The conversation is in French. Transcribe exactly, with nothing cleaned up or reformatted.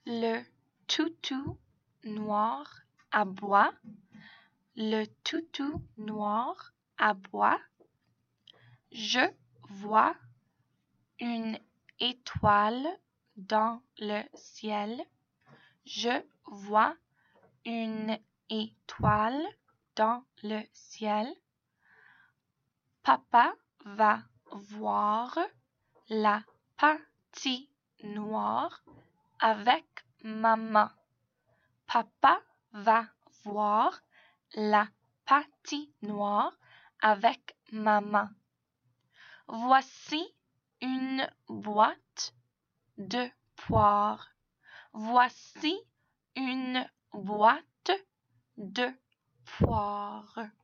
Le toutou noir aboie. Le toutou noir aboie. Je vois une étoile dans le ciel. Je vois une étoile dans le ciel. Papa va voir la patinoire avec maman. Papa va voir la patinoire avec maman. Voici une boîte de poires. Voici une boîte de poires.